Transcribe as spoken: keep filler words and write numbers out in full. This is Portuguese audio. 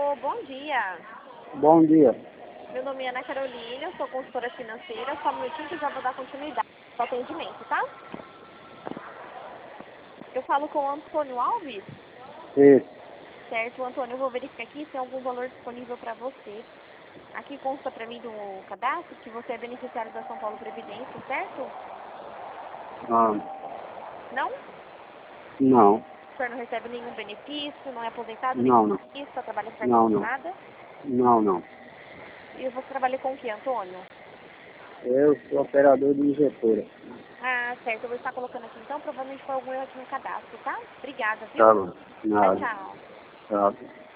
Alô, bom dia. Bom dia. Meu nome é Ana Carolina, eu sou consultora financeira. Só um minutinho que eu já vou dar continuidade ao atendimento, tá? Eu falo com o Antônio Alves. Isso. Certo, Antônio, eu vou verificar aqui se tem algum valor disponível para você. Aqui consta para mim do cadastro que você é beneficiário da São Paulo Previdência, certo? Ah, Não? não. O senhor não recebe nenhum benefício, não é aposentado, nem Não, não. só trabalha com Não, não. nada? Não, não. E você trabalha com o que, Antônio? Eu sou operador de injetora. Ah, certo. Eu vou estar colocando aqui então, provavelmente foi algum erro aqui no cadastro, tá? Obrigada, viu? Tá bom. Tchau, Nada. tchau. Tchau.